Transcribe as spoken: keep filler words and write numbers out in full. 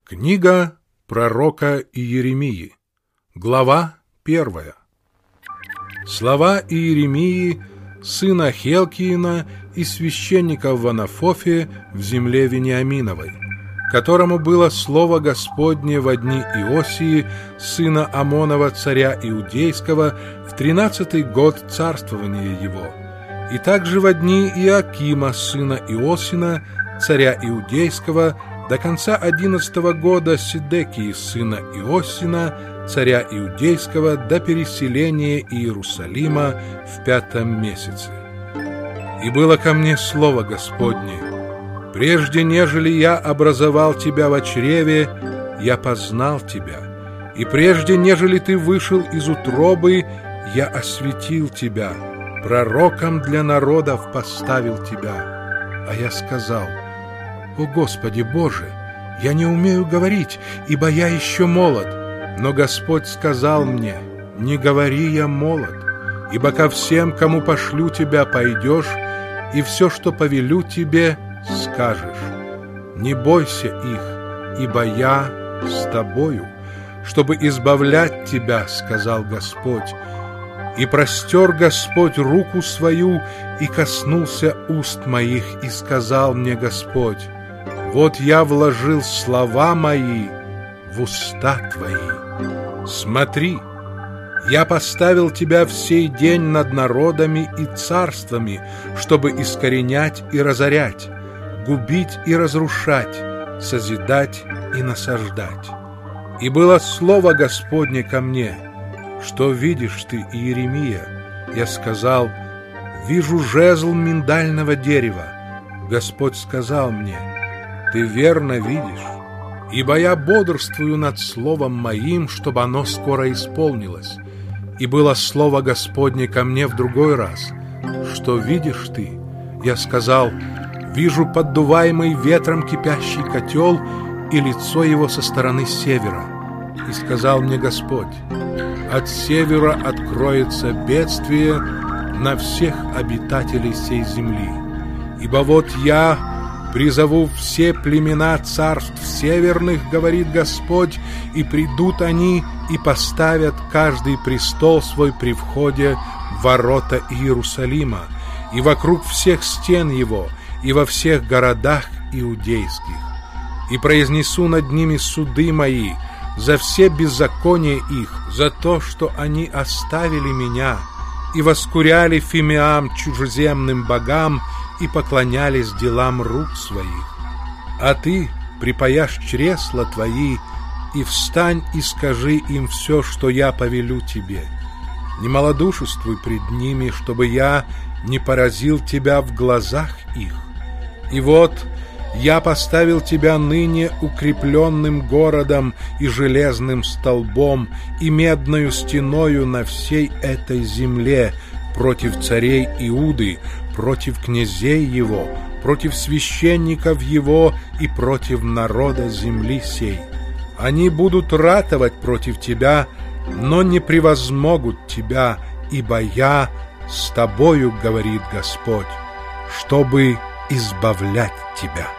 Книга пророка Иеремии, глава первая. Слова Иеремии, сына Хелкиина и священника в Анафофе в земле Вениаминовой, которому было слово Господне во дни Иосии, сына Амонова, царя Иудейского, в тринадцатый год царствования его, и также во дни Иоакима, сына Иосина, царя Иудейского, до конца одиннадцатого года Седекии, сына Иосина, царя Иудейского, до переселения Иерусалима в пятом месяце. И было ко мне слово Господне: прежде нежели я образовал тебя во чреве, я познал тебя, и прежде нежели ты вышел из утробы, я осветил тебя, пророком для народов поставил тебя. А я сказал: «О Господи Боже, я не умею говорить, ибо я еще молод». Но Господь сказал мне: «Не говори, я молод, ибо ко всем, кому пошлю тебя, пойдешь, и все, что повелю тебе, скажешь. Не бойся их, ибо я с тобою, чтобы избавлять тебя», — сказал Господь. И простер Господь руку свою и коснулся уст моих, и сказал мне Господь: «Вот я вложил слова мои в уста твои. Смотри, я поставил тебя в сей день над народами и царствами, чтобы искоренять и разорять, губить и разрушать, созидать и насаждать. И было слово Господне ко мне: что видишь ты, Иеремия? Я сказал: вижу жезл миндального дерева. Господь сказал мне: ты верно видишь, ибо я бодрствую над словом моим, чтобы оно скоро исполнилось. И было слово Господне ко мне в другой раз: что видишь ты? Я сказал: вижу поддуваемый ветром кипящий котел и лицо его со стороны севера. И сказал мне Господь: от севера откроется бедствие на всех обитателей сей земли. Ибо вот я призову все племена царств северных, говорит Господь, и придут они и поставят каждый престол свой при входе в ворота Иерусалима, и вокруг всех стен его, и во всех городах иудейских. И произнесу над ними суды мои за все беззакония их, за то, что они оставили меня и воскуряли фимиам чужеземным богам и поклонялись делам рук своих. А ты припаяшь чресла твои, и встань и скажи им все, что я повелю тебе. Не малодушествуй пред ними, чтобы я не поразил тебя в глазах их. И вот я поставил тебя ныне укрепленным городом и железным столбом и медною стеною на всей этой земле против царей Иуды, против князей его, против священников его и против народа земли сей. Они будут ратовать против тебя, но не превозмогут тебя, ибо я с тобою, говорит Господь, чтобы избавлять тебя».